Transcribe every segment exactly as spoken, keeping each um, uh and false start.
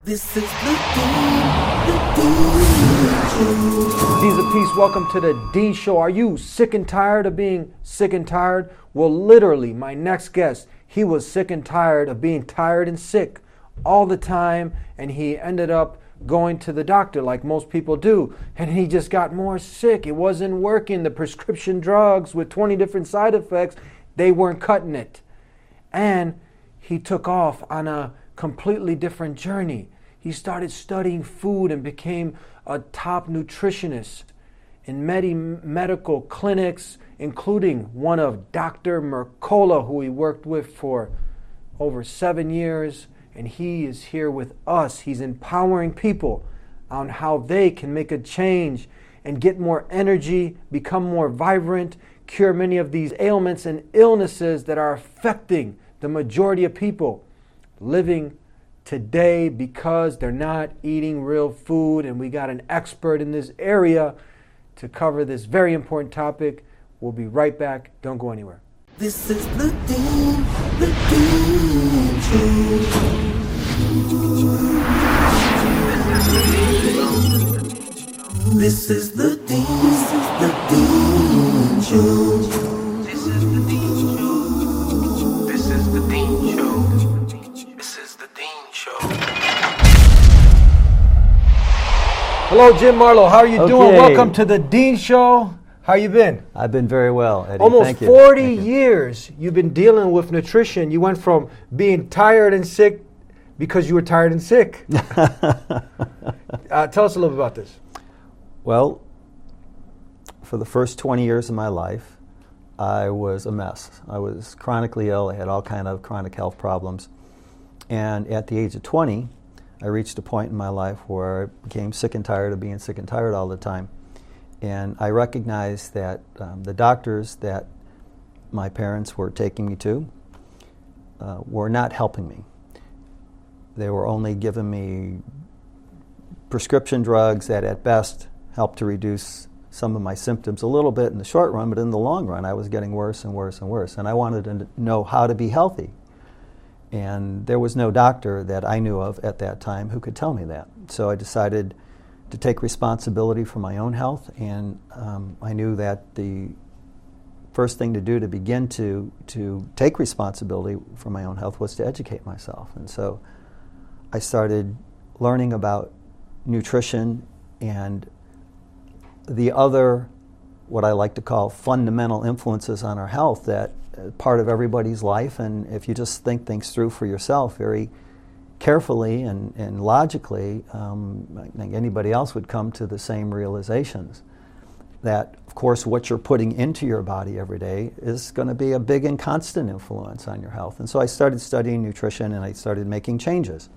This is the Dean, the Dean Show. Deans of Peace, welcome to the Dean Show. Are you sick and tired of being sick and tired? Well, literally, my next guest, he was sick and tired of being tired and sick all the time, and he ended up going to the doctor like most people do, and he just got more sick. It wasn't working. The prescription drugs with twenty different side effects, they weren't cutting it. And he took off on a completely different journey. He started studying food and became a top nutritionist in many medical clinics, including one of Doctor Mercola, who he worked with for over seven years. And he is here with us. He's empowering people on how they can make a change and get more energy, become more vibrant, cure many of these ailments and illnesses that are affecting the majority of people living today because they're not eating real food. And we got an expert in this area to cover this very important topic. We'll be right back. Don't go anywhere. This is the Dean, the Dean Show. This is the Dean, this is the Dean Show. This is the Dean Show. This is the Dean Show. This is the Dean Show. Hello, Jim Marlowe. How are you Okay. doing? Welcome to the Dean Show. How you been? I've been very well, Eddie. Almost Thank you. forty Thank you. years you've been dealing with nutrition. You went from being tired and sick because you were tired and sick. uh, tell us a little bit about this. Well, for the first twenty years of my life, I was a mess. I was chronically ill. I had all kind of chronic health problems. And at the age of twenty, I reached a point in my life where I became sick and tired of being sick and tired all the time. And I recognized that um, the doctors that my parents were taking me to uh, were not helping me. They were only giving me prescription drugs that at best helped to reduce some of my symptoms a little bit in the short run, but in the long run I was getting worse and worse and worse. And I wanted to know how to be healthy. And there was no doctor that I knew of at that time who could tell me that. So I decided to take responsibility for my own health, and um, I knew that the first thing to do to begin to to take responsibility for my own health was to educate myself. And so I started learning about nutrition and the other, what I like to call fundamental influences on our health that are part of everybody's life. And if you just think things through for yourself very carefully and, and logically, um, I think anybody else would come to the same realizations. That, of course, what you're putting into your body every day is going to be a big and constant influence on your health. And so I started studying nutrition and I started making changes.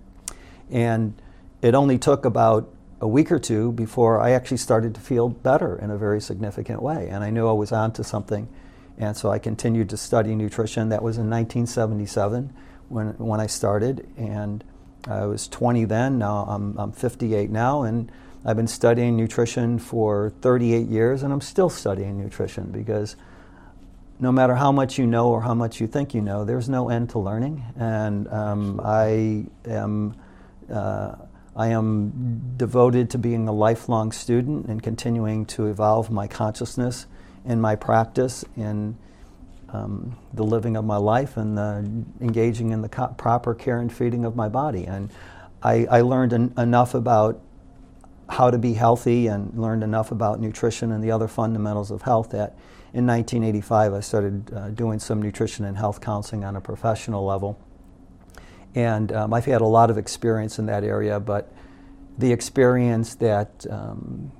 And it only took about a week or two before I actually started to feel better in a very significant way. And I knew I was onto something. And so I continued to study nutrition. That was in nineteen seventy-seven when when I started. And I was twenty then. Now I'm, I'm fifty-eight now. And I've been studying nutrition for thirty-eight years. And I'm still studying nutrition because no matter how much you know or how much you think you know, there's no end to learning. And um, I am... Uh, I am devoted to being a lifelong student and continuing to evolve my consciousness and my practice in um, the living of my life and the engaging in the co- proper care and feeding of my body. And I, I learned en- enough about how to be healthy and learned enough about nutrition and the other fundamentals of health that in nineteen eighty-five I started uh, doing some nutrition and health counseling on a professional level. And um, I've had a lot of experience in that area, but the experience that um,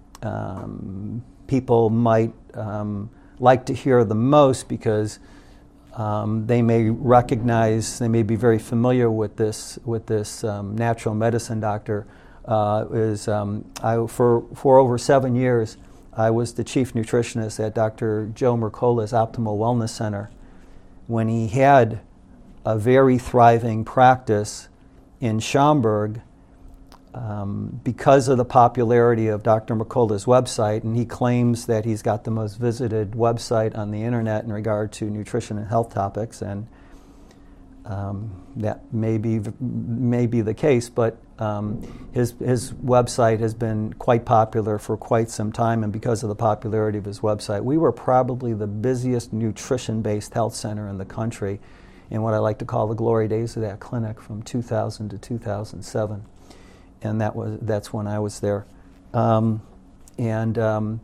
um, people might um, like to hear the most because um, they may recognize, they may be very familiar with this with this um, natural medicine doctor, uh, is um, I, for, for over seven years I was the chief nutritionist at Doctor Joe Mercola's Optimal Wellness Center when he had a very thriving practice in Schaumburg um, because of the popularity of Doctor Mercola's website, and he claims that he's got the most visited website on the internet in regard to nutrition and health topics. And um, that may be, may be the case, but um, his, his website has been quite popular for quite some time, and because of the popularity of his website, we were probably the busiest nutrition-based health center in the country in what I like to call the glory days of that clinic from two thousand to two thousand seven. And that was, that's when I was there. Um, and um,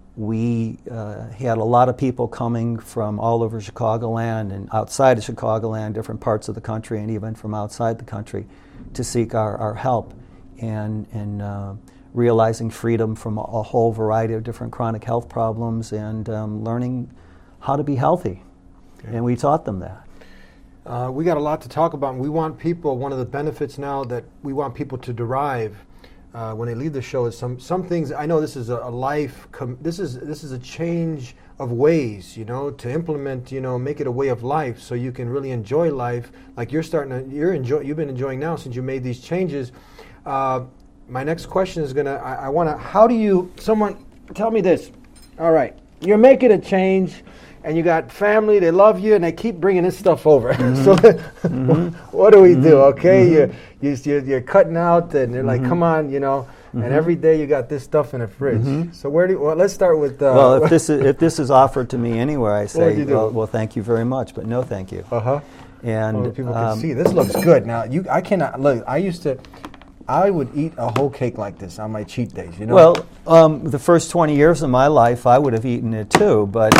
we uh, had a lot of people coming from all over Chicagoland and outside of Chicagoland, different parts of the country, and even from outside the country to seek our, our help and, and uh, realizing freedom from a, a whole variety of different chronic health problems and um, learning how to be healthy. Okay. And we taught them that. Uh, we got a lot to talk about. And we want people, one of the benefits now that we want people to derive uh, when they leave the show is some some things. I know this is a, a life, com- this is this is a change of ways, you know, to implement, you know, make it a way of life so you can really enjoy life like you're starting to, you're enjoy, you've been enjoying now since you made these changes. Uh, my next question is going to, I, I want to, how do you, someone, tell me this. All right, you're making a change. And you got family, they love you, and they keep bringing this stuff over. Mm-hmm. So mm-hmm. what do we do, okay? Mm-hmm. You're, you're, you're cutting out, and they're like, mm-hmm. come on, you know. Mm-hmm. And every day you got this stuff in the fridge. Mm-hmm. So where do you, well, let's start with... Uh, well, if this, is, if this is offered to me anywhere, I say, you do? well, well, thank you very much, but no thank you. Uh-huh. And well, people um, can see. This looks good. Now, you, I cannot... Look, I used to... I would eat a whole cake like this on my cheat days, you know? Well, um, the first twenty years of my life, I would have eaten it too, but...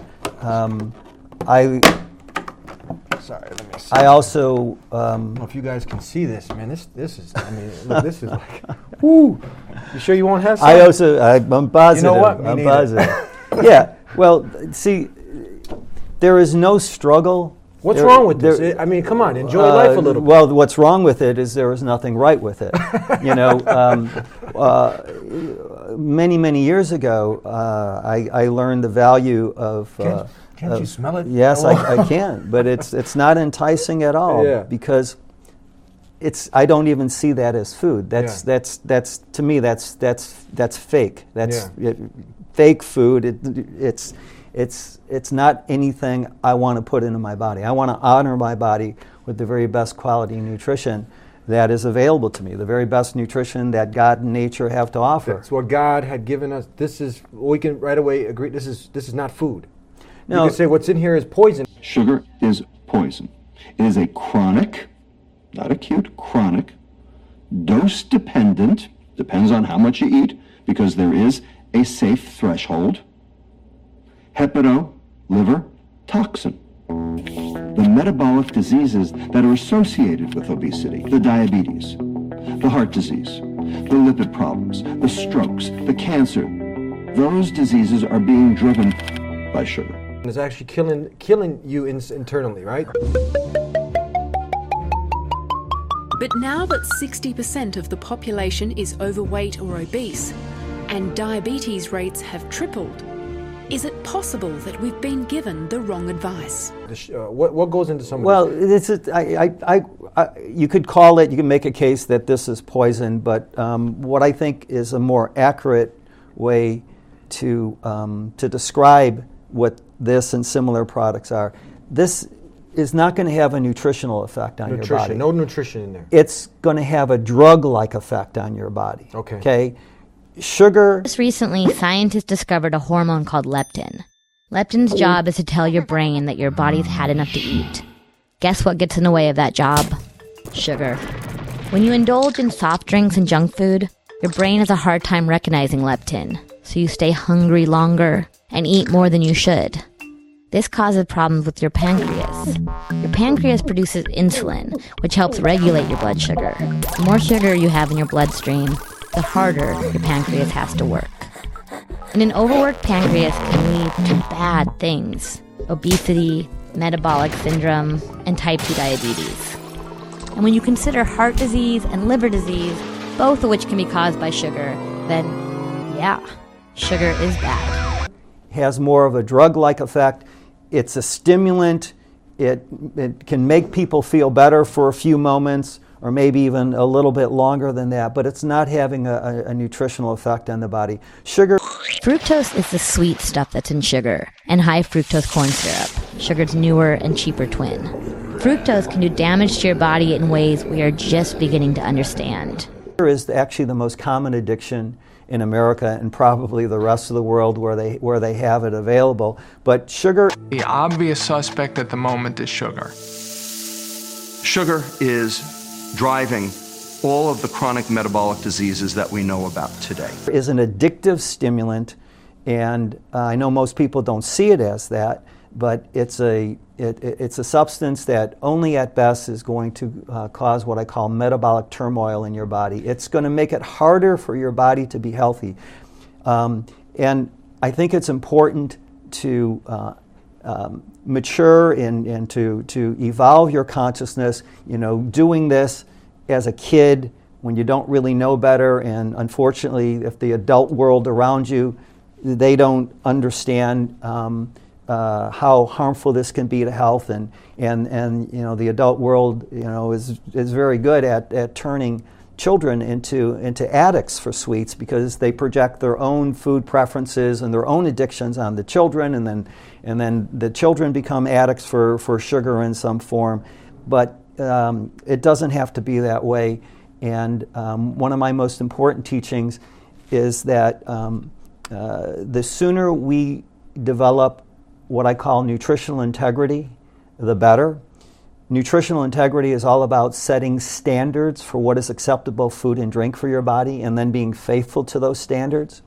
Um, I sorry. Let me see. I also. Um, I don't know if you guys can see this, man. This this is. I mean, look, this is like. Woo! You sure you won't have some? I also. I, I'm positive. You know what? Me I'm neither. positive. Yeah. Well, see, there is no struggle. What's there, wrong with there, this? I mean, come on, enjoy uh, life a little bit. Well, what's wrong with it is there is nothing right with it. You know, um, uh, many, many years ago, uh, I, I learned the value of... Can't, uh, can't of, you smell it? Yes, oh. I, I can, but it's it's not enticing at all yeah. because it's I don't even see that as food. That's yeah. that's that's to me that's that's that's fake. That's yeah. it, fake food. It, it's It's it's not anything I want to put into my body. I want to honor my body with the very best quality nutrition that is available to me, the very best nutrition that God and nature have to offer. That's what God had given us. This is, we can right away agree, this is this is not food. No, you can say what's in here is poison. Sugar is poison. It is a chronic, not acute, chronic, dose-dependent, depends on how much you eat, because there is a safe threshold, hepato liver toxin. The metabolic diseases that are associated with obesity, the diabetes, the heart disease, the lipid problems, the strokes, the cancer, those diseases are being driven by sugar. It's actually killing killing you in, internally, right? But now that sixty percent of the population is overweight or obese, and diabetes rates have tripled, is it possible that we've been given the wrong advice? Uh, what, what goes into some of well, this? it's a, I, I, I, I, you could call it, you can make a case that this is poison, but um, what I think is a more accurate way to um, to describe what this and similar products are, this is not going to have a nutritional effect on nutrition, your body. No nutrition in there. It's going to have a drug-like effect on your body. Okay. Okay. Sugar. Just recently, scientists discovered a hormone called leptin. Leptin's job is to tell your brain that your body's had enough to eat. Guess what gets in the way of that job? Sugar. When you indulge in soft drinks and junk food, your brain has a hard time recognizing leptin, so you stay hungry longer and eat more than you should. This causes problems with your pancreas. Your pancreas produces insulin, which helps regulate your blood sugar. The more sugar you have in your bloodstream, the harder your pancreas has to work. And an overworked pancreas can lead to bad things: obesity, metabolic syndrome, and type two diabetes. And when you consider heart disease and liver disease, both of which can be caused by sugar, then yeah, sugar is bad. Has more of a drug-like effect. It's a stimulant. It, it can make people feel better for a few moments, or maybe even a little bit longer than that, but it's not having a, a, a nutritional effect on the body. Sugar. Fructose is the sweet stuff that's in sugar, and high fructose corn syrup, sugar's newer and cheaper twin. Fructose can do damage to your body in ways we are just beginning to understand. Sugar is actually the most common addiction in America and probably the rest of the world where they where they have it available. But sugar... The obvious suspect at the moment is sugar. Sugar is driving all of the chronic metabolic diseases that we know about today. ...is an addictive stimulant, and uh, I know most people don't see it as that, but it's a it, it's a substance that only at best is going to uh, cause what I call metabolic turmoil in your body. It's going to make it harder for your body to be healthy. Um, and I think it's important to uh, um, mature and, and to, to evolve your consciousness, you know, doing this as a kid when you don't really know better, and unfortunately if the adult world around you, they don't understand um, uh, how harmful this can be to health, and, and, and you know, the adult world, you know, is, is very good at, at turning children into, into addicts for sweets because they project their own food preferences and their own addictions on the children, and then, and then the children become addicts for, for sugar in some form. But um, it doesn't have to be that way. And um, one of my most important teachings is that um, uh, the sooner we develop what I call nutritional integrity, the better. Nutritional integrity is all about setting standards for what is acceptable food and drink for your body, and then being faithful to those standards.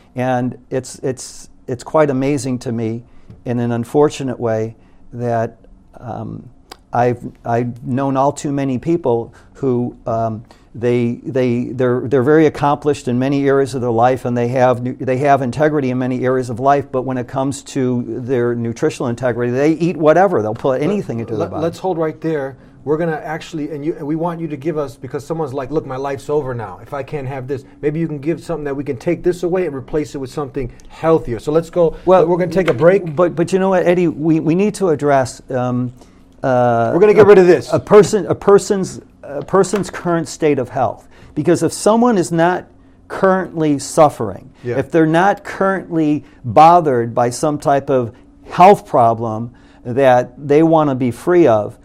And it's it's it's quite amazing to me, in an unfortunate way, that um, I've I've known all too many people who um, they they they're they're very accomplished in many areas of their life, and they have they have integrity in many areas of life. But when it comes to their nutritional integrity, they eat whatever. They'll put anything into their body. Let's hold right there. We're gonna actually, and you, and we want you to give us, because someone's like, look, my life's over now. If I can't have this, maybe you can give something that we can take this away and replace it with something healthier. So let's go. Well, we're gonna take a break. But but you know what, Eddie, we, we need to address. Um, uh, we're gonna get a, rid of this. A person a person's a person's current state of health, because if someone is not currently suffering, yeah. if they're not currently bothered by some type of health problem that they want to be free of.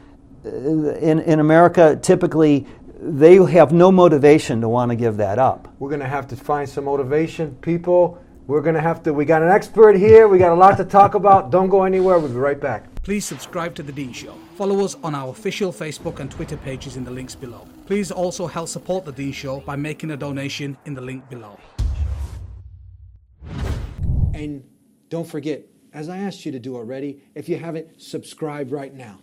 In, in America, typically, they have no motivation to want to give that up. We're going to have to find some motivation. People, we're going to have to, we got an expert here. We got a lot to talk about. Don't go anywhere. We'll be right back. Please subscribe to The Dean Show. Follow us on our official Facebook and Twitter pages in the links below. Please also help support The Dean Show by making a donation in the link below. And don't forget, as I asked you to do already, if you haven't, subscribe right now.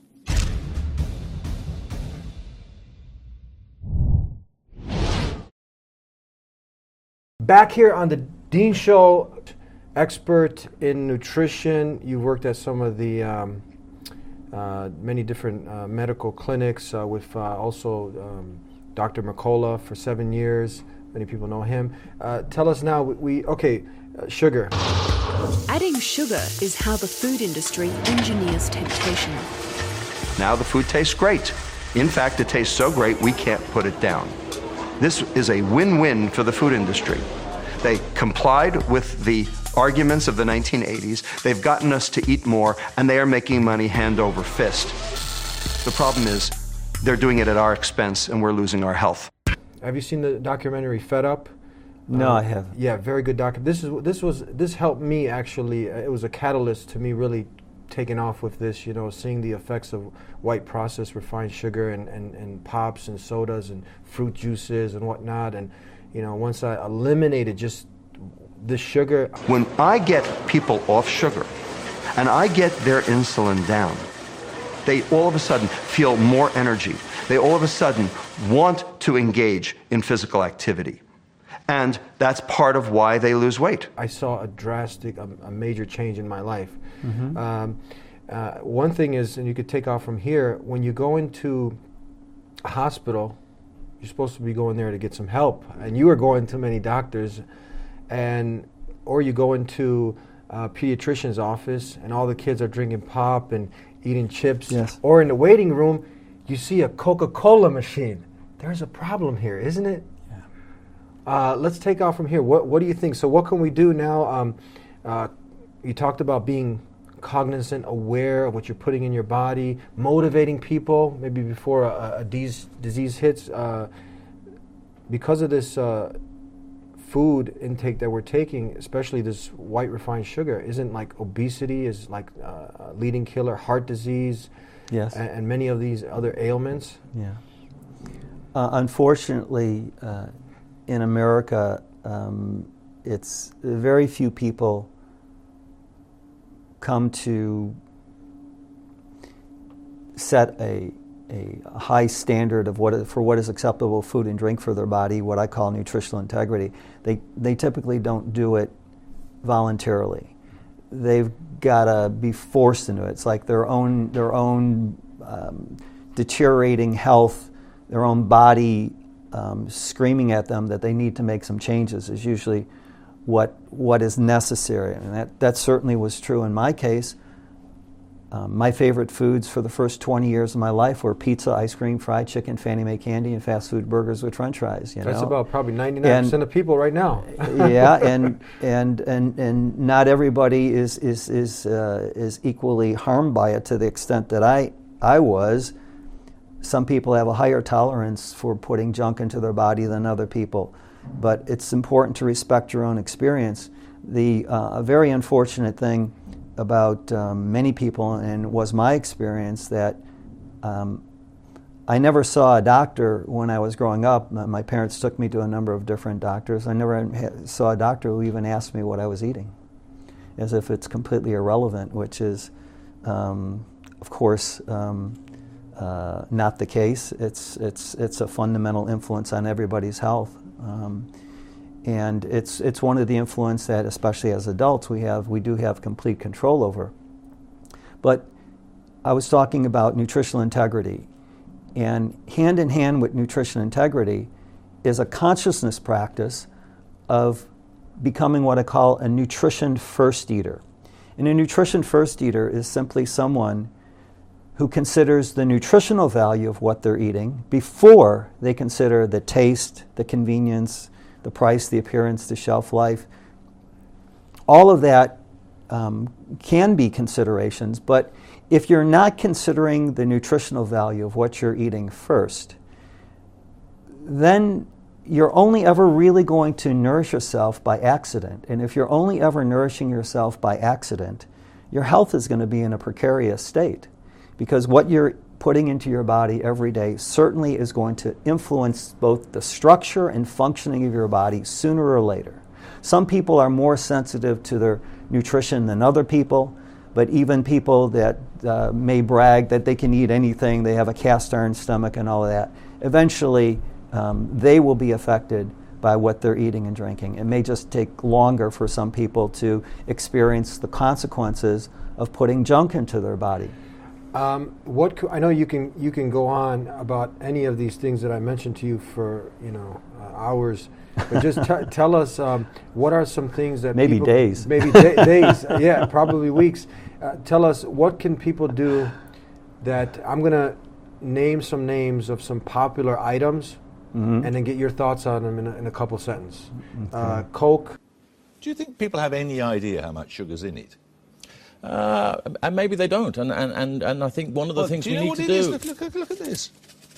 Back here on the Dean Show, expert in nutrition. You worked at some of the um, uh, many different uh, medical clinics uh, with uh, also um, Doctor Mercola for seven years. Many people know him. Uh, tell us now, we, we okay, uh, sugar. Adding sugar is how the food industry engineers temptation. Now the food tastes great. In fact, it tastes so great we can't put it down. This is a win-win for the food industry. They complied with the arguments of the nineteen eighties. They've gotten us to eat more, and they are making money hand over fist. The problem is they're doing it at our expense, and we're losing our health. Have you seen the documentary Fed Up? No, uh, I haven't. Yeah, very good doc. This is this was this helped me actually. It was a catalyst to me really taking off with this, you know, seeing the effects of white processed refined sugar and, and, and pops and sodas and fruit juices and whatnot. And, you know, once I eliminated just the sugar. When I get people off sugar and I get their insulin down, they all of a sudden feel more energy. They all of a sudden want to engage in physical activity. And that's part of why they lose weight. I saw a drastic, a, a major change in my life. Mm-hmm. Um, uh, one thing is, and you could take off from here, when you go into a hospital, you're supposed to be going there to get some help, and you are going to many doctors, and or you go into a pediatrician's office, and all the kids are drinking pop and eating chips. Yes. Or in the waiting room, you see a Coca-Cola machine. There's a problem here, isn't it? Uh, let's take off from here. What What do you think? So what can we do now? Um, uh, you talked about being cognizant, aware of what you're putting in your body, motivating people maybe before a, a disease, disease hits. Uh, because of this uh, food intake that we're taking, especially this white refined sugar, isn't like obesity is like uh, a leading killer, heart disease, yes, and, and many of these other ailments. Yeah. Uh, unfortunately, uh, in America, um, it's very few people come to set a, a high standard of what is, for what is acceptable food and drink for their body, what I call nutritional integrity. They they typically don't do it voluntarily. They've got to be forced into it. It's like their own their own um, deteriorating health, their own body um, screaming at them that they need to make some changes is usually what what is necessary. And that, that certainly was true in my case. Um, my favorite foods for the first twenty years of my life were pizza, ice cream, fried chicken, Fannie Mae candy, and fast food burgers with french fries. You That's know? about probably ninety-nine percent of people right now. yeah, and and and and not everybody is is is uh, is equally harmed by it to the extent that I I was. Some people have a higher tolerance for putting junk into their body than other people, but it's important to respect your own experience. The uh, a very unfortunate thing about um, many people, and was my experience, that um, I never saw a doctor when I was growing up. My, my parents took me to a number of different doctors. I never ha- saw a doctor who even asked me what I was eating, as if it's completely irrelevant, which is, um, of course, um, uh, not the case. It's it's it's a fundamental influence on everybody's health. Um, And it's it's one of the influence that, especially as adults, we have we do have complete control over. But I was talking about nutritional integrity, and hand in hand with nutrition integrity is a consciousness practice of becoming what I call a nutrition first eater. And a nutrition first eater is simply someone who considers the nutritional value of what they're eating before they consider the taste, the convenience, the price, the appearance, the shelf life. All of that um, can be considerations, but if you're not considering the nutritional value of what you're eating first, then you're only ever really going to nourish yourself by accident. And if you're only ever nourishing yourself by accident, your health is going to be in a precarious state, because what you're putting into your body every day certainly is going to influence both the structure and functioning of your body sooner or later. Some people are more sensitive to their nutrition than other people, but even people that uh, may brag that they can eat anything, they have a cast iron stomach and all of that, eventually um, they will be affected by what they're eating and drinking. It may just take longer for some people to experience the consequences of putting junk into their body. Um, what co- I know you can you can go on about any of these things that I mentioned to you for you know uh, hours, but just t- tell us um, what are some things that maybe people, days maybe da- days uh, yeah probably weeks. Uh, tell us what can people do that I'm gonna name some names of some popular items, mm-hmm. and then get your thoughts on them in a, in a couple sentences. Okay. Uh, Coke. Do you think people have any idea how much sugar's in it? Uh, and maybe they don't, and, and, and, and I think one of the well, things do you we know need what to it do... Is? Look, look, look at this.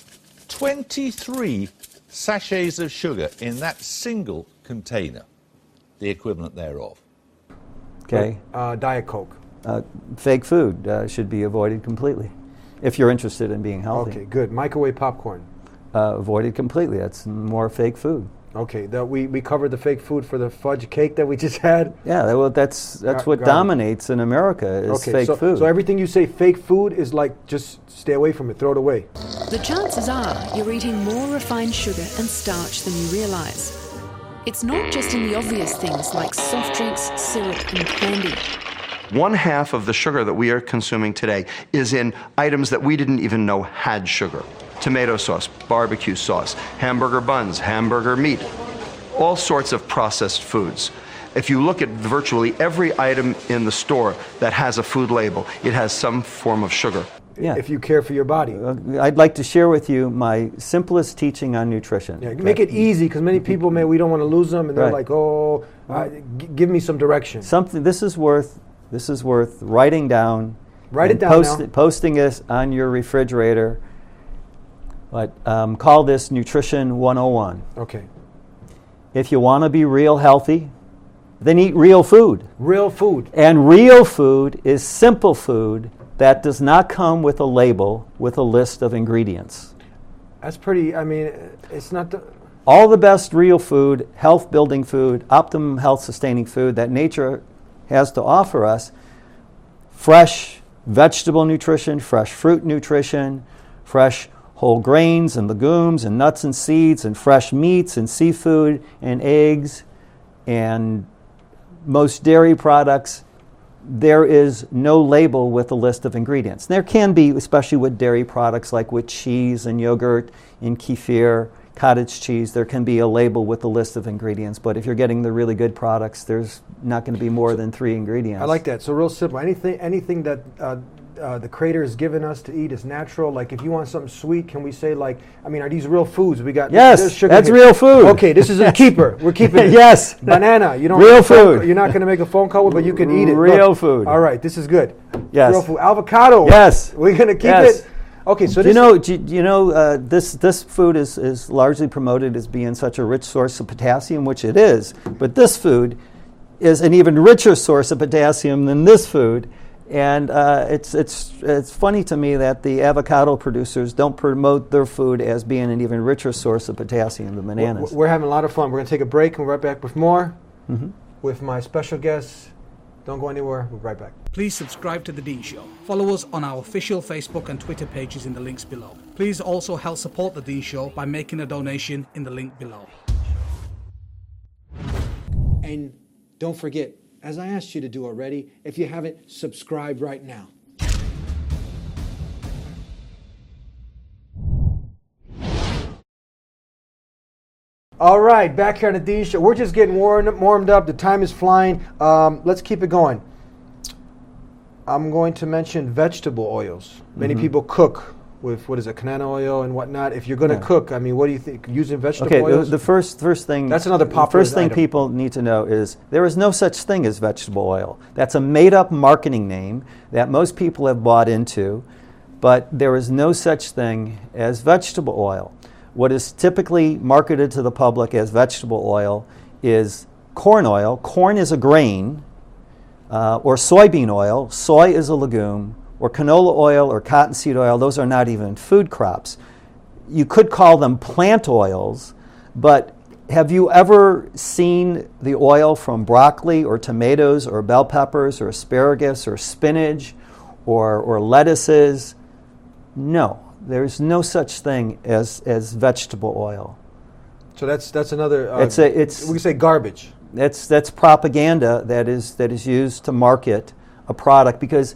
twenty-three sachets of sugar in that single container, the equivalent thereof. Okay. Uh, Diet Coke. Uh, fake food uh, should be avoided completely, if you're interested in being healthy. Okay, good. Microwave popcorn. Uh, avoided completely. That's more fake food. Okay, that we, we covered the fake food for the fudge cake that we just had. Yeah, that, well, that's that's Got, what got dominates it. in America is okay, fake so, food. So everything you say fake food is like just stay away from it, throw it away. The chances are you're eating more refined sugar and starch than you realise. It's not just in the obvious things like soft drinks, syrup and candy. One half of the sugar that we are consuming today is in items that we didn't even know had sugar. Tomato sauce, barbecue sauce, hamburger buns, hamburger meat, all sorts of processed foods. If you look at virtually every item in the store that has a food label, it has some form of sugar. Yeah. If you care for your body. Uh, I'd like to share with you my simplest teaching on nutrition. Yeah, make it easy, because many people, man, we don't want to lose them, and they're Right. like, oh, uh, g- give me some direction. Something. This is worth This is worth writing down. Write and it down post, now. Posting this on your refrigerator. But um, call this Nutrition one oh one. Okay. If you want to be real healthy, then eat real food. Real food. And real food is simple food that does not come with a label with a list of ingredients. That's pretty, I mean, it's not the... All the best real food, health-building food, optimum health-sustaining food that nature has to offer us, fresh vegetable nutrition, fresh fruit nutrition, fresh whole grains and legumes and nuts and seeds and fresh meats and seafood and eggs and most dairy products, there is no label with a list of ingredients. There can be, especially with dairy products like with cheese and yogurt and kefir, cottage cheese, there can be a label with a list of ingredients. But if you're getting the really good products, there's not going to be more than three ingredients. I like that. So real simple. Anything anything that uh, uh, the Creator has given us to eat is natural. Like if you want something sweet, can we say like, I mean, are these real foods? We got yes, there's sugar that's here. real food. Okay, this is a keeper. We're keeping it. Yes. Banana. You don't real make a phone- food. You're not going to make a phone call with, but you can eat it. Real Look. food. All right, this is good. Yes. Real food. Avocado. Yes. We're going to keep Yes. it. Okay, so do this you know, do you, do you know uh, this this food is, is largely promoted as being such a rich source of potassium, which it is. But this food is an even richer source of potassium than this food. And uh, it's it's it's funny to me that the avocado producers don't promote their food as being an even richer source of potassium than bananas. We're, we're having a lot of fun. We're going to take a break and we're right back with more Mm-hmm. with my special guests. Don't go anywhere. We'll be right back. Please subscribe to The Dean Show. Follow us on our official Facebook and Twitter pages in the links below. Please also help support The Dean Show by making a donation in the link below. And don't forget, as I asked you to do already, if you haven't, subscribe right now. All right, back here on the Dean Show. We're just getting warmed, warmed up. The time is flying. Um, let's keep it going. I'm going to mention vegetable oils. Many Mhm. people cook with, what is it, canola oil and whatnot. If you're going to Yeah. cook, I mean, what do you think? Using vegetable Okay, the, oils? the first first thing That's another the popular first thing item. people need to know is there is no such thing as vegetable oil. That's a made-up marketing name that most people have bought into, but there is no such thing as vegetable oil. What is typically marketed to the public as vegetable oil is corn oil. Corn is a grain, uh, or soybean oil. Soy is a legume, or canola oil or cottonseed oil. Those are not even food crops. You could call them plant oils, but have you ever seen the oil from broccoli or tomatoes or bell peppers or asparagus or spinach or, or lettuces? No. There's no such thing as, as vegetable oil. So that's that's another. Uh, It's a- it's- we can say garbage. That's that's propaganda that is that is used to market a product because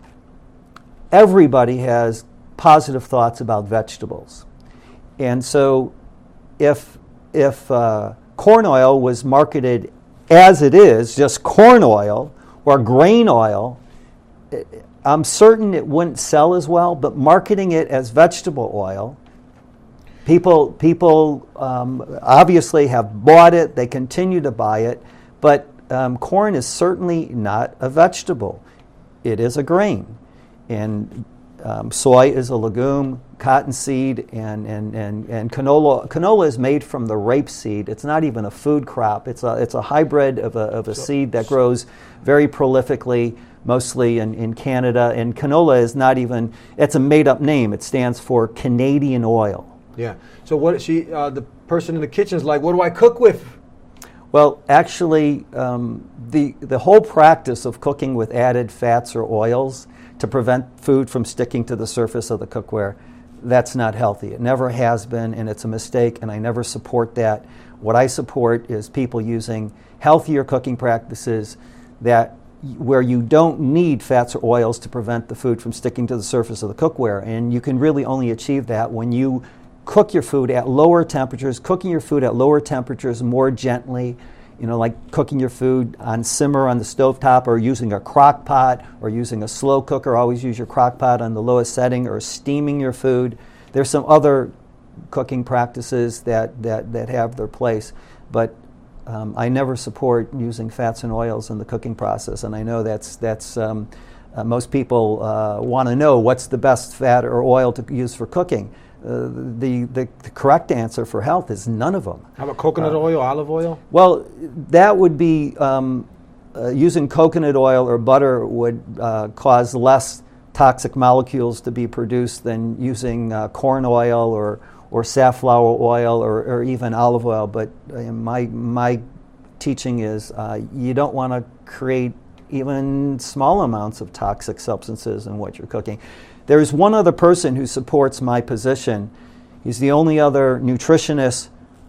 everybody has positive thoughts about vegetables, and so if if uh, corn oil was marketed as it is, just corn oil or grain oil, I'm certain it wouldn't sell as well. But marketing it as vegetable oil, people people um, obviously have bought it. They continue to buy it. But um, corn is certainly not a vegetable. It is a grain. And um, soy is a legume, cottonseed, and, and, and, and canola. Canola is made from the rapeseed. It's not even a food crop. It's a, it's a hybrid of a, of a seed that grows very prolifically, mostly in, in Canada. And canola is not even, it's a made-up name. It stands for Canadian oil. Yeah. So what she, uh, the person in the kitchen is like, what do I cook with? Well, actually, um, the the whole practice of cooking with added fats or oils to prevent food from sticking to the surface of the cookware, that's not healthy. It never has been, and it's a mistake, and I never support that. What I support is people using healthier cooking practices that where you don't need fats or oils to prevent the food from sticking to the surface of the cookware, and you can really only achieve that when you cook your food at lower temperatures, cooking your food at lower temperatures more gently, you know, like cooking your food on simmer on the stovetop or using a crock pot or using a slow cooker. Always use your crock pot on the lowest setting, or steaming your food. There's some other cooking practices that, that, that have their place, but um, I never support using fats and oils in the cooking process, and I know that's that's um, uh, most people uh, want to know what's the best fat or oil to use for cooking. Uh, the, the the correct answer for health is none of them. How about coconut Uh, oil, olive oil? Well, that would be um, uh, using coconut oil or butter would uh, cause less toxic molecules to be produced than using uh, corn oil or or safflower oil or, or even olive oil. But uh, my my teaching is uh, you don't want to create even small amounts of toxic substances in what you're cooking. There's one other person who supports my position. He's the only other nutritionist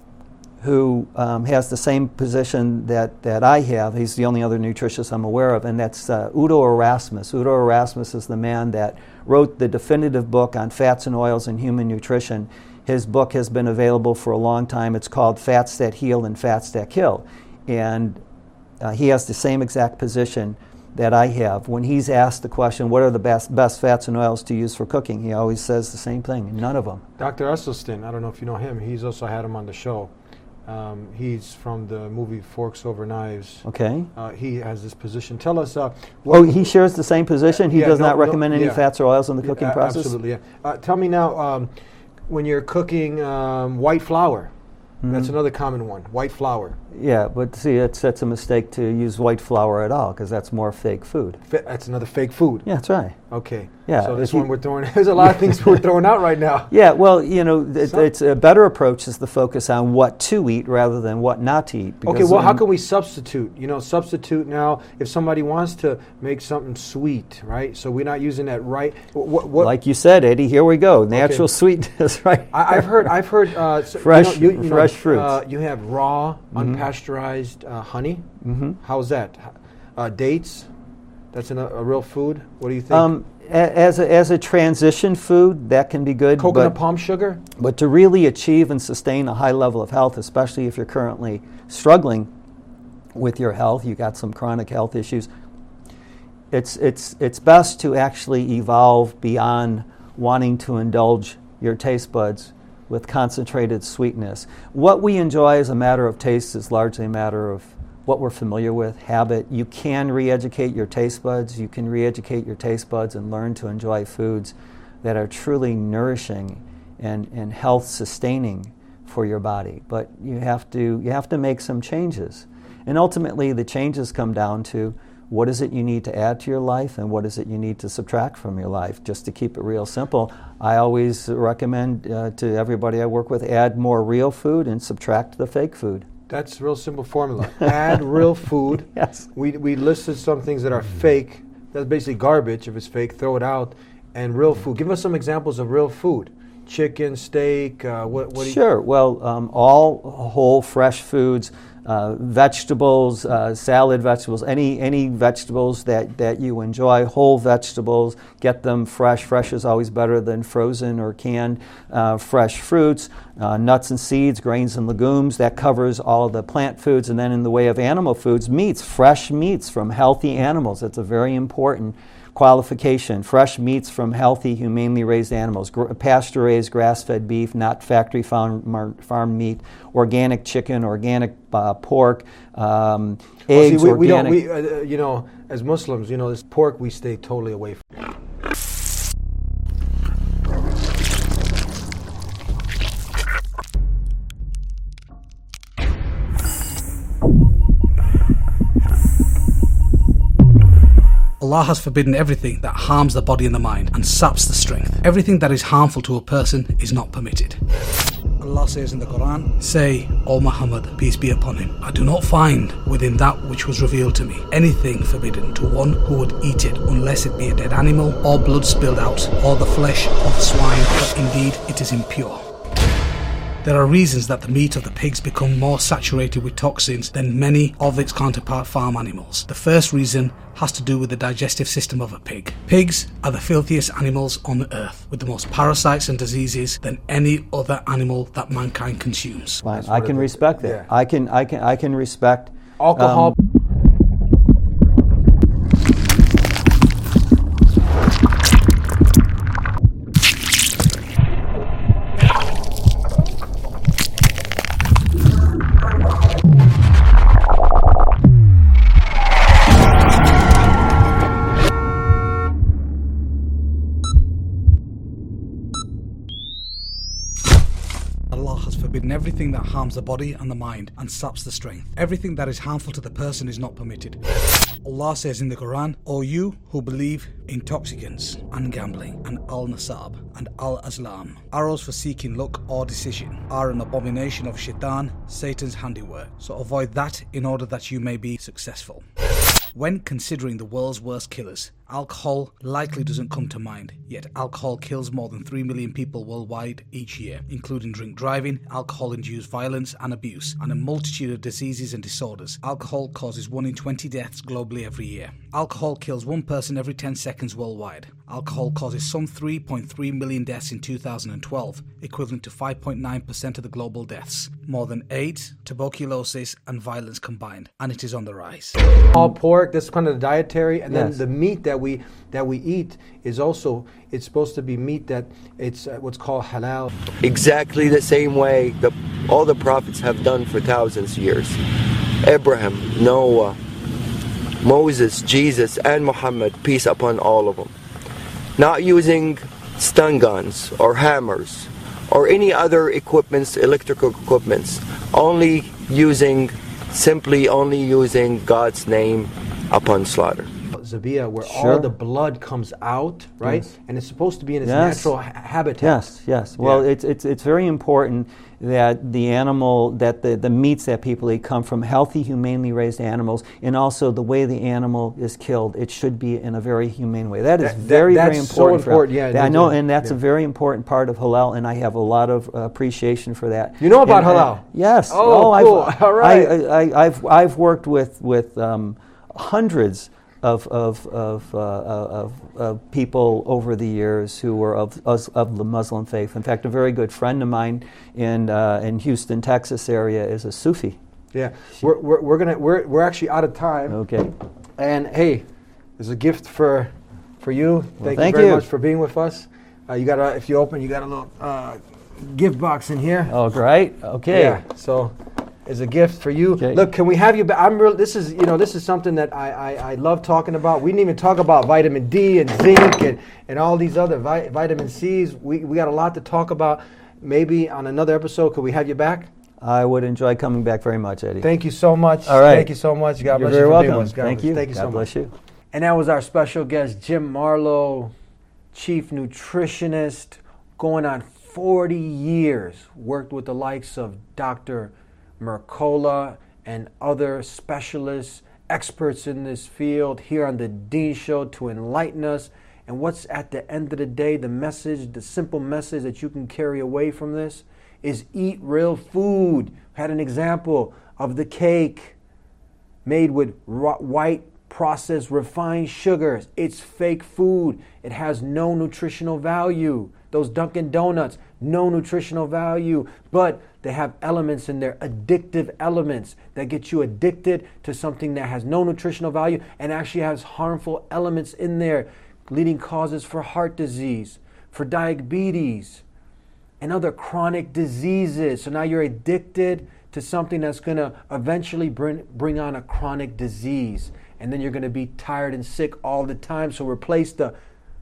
who um, has the same position that, that I have. He's the only other nutritionist I'm aware of, and that's uh, Udo Erasmus. Udo Erasmus is the man that wrote the definitive book on fats and oils and human nutrition. His book has been available for a long time. It's called Fats That Heal and Fats That Kill. And uh, he has the same exact position that I have. When he's asked the question, what are the best best fats and oils to use for cooking, he always says the same thing, none of them. Doctor Esselstyn, I don't know if you know him. He's also had him on the show. Um, he's from the movie Forks Over Knives. Okay. Uh, he has this position. Tell us. Uh, oh, he shares the same position? He yeah, does no, not recommend no, any yeah. fats or oils in the cooking yeah, process? Absolutely, yeah. Uh, tell me now, um, when you're cooking um, white flour, mm-hmm. that's another common one, white flour. Yeah, but see, it's, that's a mistake to use white flour at all, because that's more fake food. Fa- that's another fake food? Yeah, that's right. Okay. Yeah, so this you, one we're throwing, there's a lot of things we're throwing out right now. Yeah, well, you know, it, it's a better approach is to focus on what to eat rather than what not to eat. Okay, well, how can we substitute? You know, substitute now, if somebody wants to make something sweet, right? So we're not using that right. What, what like you said, Eddie, here we go. Natural okay. sweetness, right? I, I've heard, I've heard, uh, so, fresh, you know, you, you fresh know, fruits. Uh, you have raw, mm-hmm. unpasteurized uh, honey. Mm-hmm. How's that? Uh, dates. That's an, a real food. What do you think? Um, a, as a, as a transition food, that can be good. Coconut but, palm sugar. But to really achieve and sustain a high level of health, especially if you're currently struggling with your health, you got some chronic health issues. It's it's it's best to actually evolve beyond wanting to indulge your taste buds with concentrated sweetness. What we enjoy as a matter of taste is largely a matter of what we're familiar with, habit. You can re-educate your taste buds. You can re-educate your taste buds and learn to enjoy foods that are truly nourishing and, and health-sustaining for your body. But you have to you have to make some changes. And ultimately, the changes come down to what is it you need to add to your life and what is it you need to subtract from your life. Just to keep it real simple, I always recommend uh, to everybody I work with, add more real food and subtract the fake food. That's a real simple formula. Add real food. Yes. We we listed some things that are fake. That's basically garbage. If it's fake, throw it out. And real food. Give us some examples of real food. Chicken, steak, uh, what, what do you... Sure. Well, um, all whole, fresh foods, uh, vegetables, uh, salad vegetables, any any vegetables that, that you enjoy, whole vegetables, get them fresh. Fresh is always better than frozen or canned. Uh, fresh fruits, uh, nuts and seeds, grains and legumes, that covers all the plant foods. And then in the way of animal foods, meats, fresh meats from healthy animals. That's a very important qualification. Fresh meats from healthy, humanely raised animals. Gr- pasture-raised, grass-fed beef, not factory farm, mar- farm meat. Organic chicken, organic uh, pork, um, eggs, well, see, we, organic... We don't, we, uh, you know, as Muslims, you know, this pork we stay totally away from. Allah has forbidden everything that harms the body and the mind and saps the strength. Everything that is harmful to a person is not permitted. Allah says in the Quran, "Say, O Muhammad, peace be upon him, I do not find within that which was revealed to me anything forbidden to one who would eat it, unless it be a dead animal, or blood spilled out, or the flesh of swine, but indeed it is impure." There are reasons that the meat of the pigs become more saturated with toxins than many of its counterpart farm animals. The first reason has to do with the digestive system of a pig. Pigs are the filthiest animals on earth, with the most parasites and diseases than any other animal that mankind consumes. Fine. I can respect that. Yeah. I can I can I can respect alcohol. Um, everything that harms the body and the mind and saps the strength. Everything that is harmful to the person is not permitted. Allah says in the Quran, O you who believe, intoxicants and gambling and al-nasab and al-azlam, arrows for seeking luck or decision, are an abomination of shaitan, Satan's handiwork. So avoid that in order that you may be successful. When considering the world's worst killers, alcohol likely doesn't come to mind, yet alcohol kills more than three million people worldwide each year, including drink driving, alcohol-induced violence and abuse, and a multitude of diseases and disorders. Alcohol causes one in twenty deaths globally every year. Alcohol kills one person every ten seconds worldwide. Alcohol causes some three point three million deaths in two thousand twelve, equivalent to five point nine percent of the global deaths, more than AIDS, tuberculosis, and violence combined, and it is on the rise. All pork, this is kind of the dietary, and Yes. then the meat that we that we eat is also, it's supposed to be meat that it's uh, what's called halal. Exactly the same way that all the prophets have done for thousands of years. Abraham, Noah, Moses, Jesus, and Muhammad, peace upon all of them. Not using stun guns or hammers or any other equipments, electrical equipments, only using, simply only using God's name upon slaughter. Zabia, where Sure. all the blood comes out, right? Yes. And it's supposed to be in its Yes. natural ha- habitat. Yes, yes. Well, Yeah. it's it's it's very important that the animal, that the, the meats that people eat come from healthy, humanely raised animals, and also the way the animal is killed. It should be in a very humane way. That is That- that- very, very that's so important. for- important, yeah, I it know, is, and that's yeah. a very important part of halal, and I have a lot of uh, appreciation for that. You know about And, uh, halal? yes. Oh, I've, cool. All right. I, I, I've I've worked with with um, hundreds of of of, uh, of of people over the years who were of of of the Muslim faith. In fact, a very good friend of mine in uh, in Houston, Texas area is a Sufi. Yeah, we're, we're, we're gonna we're we're actually out of time. Okay. And hey, there's a gift for for you. Thank, thank you very you. much for being with us. Uh, you got a, if you open, you got a little uh, gift box in here. Oh, great. Okay. Yeah. So, it's a gift for you. Okay. Look, can we have you back? I'm real. This is you know this is something that I, I I love talking about. We didn't even talk about vitamin D and zinc and and all these other vi- vitamin C's. We we got a lot to talk about. Maybe on another episode, could we have you back? I would enjoy coming back very much, Eddie. Thank you so much. All right. Thank you so much. God You're bless very you for welcome. being with us. God Thank bless- you. Thank you God so bless much. you. And that was our special guest, Jim Marlowe, chief nutritionist, going on forty years, worked with the likes of Doctor Mercola and other specialists, experts in this field here on the Dean Show to enlighten us. And what's at the end of the day, the message, the simple message that you can carry away from this is eat real food. Had an example of the cake made with ro- white processed refined sugars. It's fake food. It has no nutritional value. Those Dunkin' Donuts, no nutritional value, but they have elements in there, addictive elements that get you addicted to something that has no nutritional value and actually has harmful elements in there, leading causes for heart disease, for diabetes, and other chronic diseases. So now you're addicted to something that's going to eventually bring, bring on a chronic disease. And then you're going to be tired and sick all the time. So replace the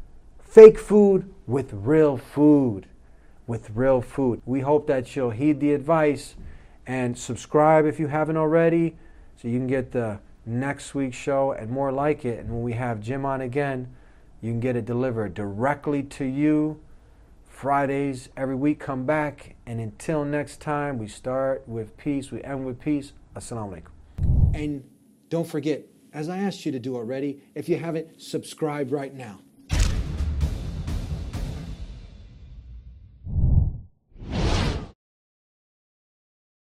fake food with real food. With real food. We hope that you'll heed the advice and subscribe if you haven't already, so you can get the next week's show and more like it. And when we have Jim on again, you can get it delivered directly to you. Fridays every week, come back. And until next time, we start with peace, we end with peace. Assalamu alaikum. And don't forget, as I asked you to do already, if you haven't, subscribe right now.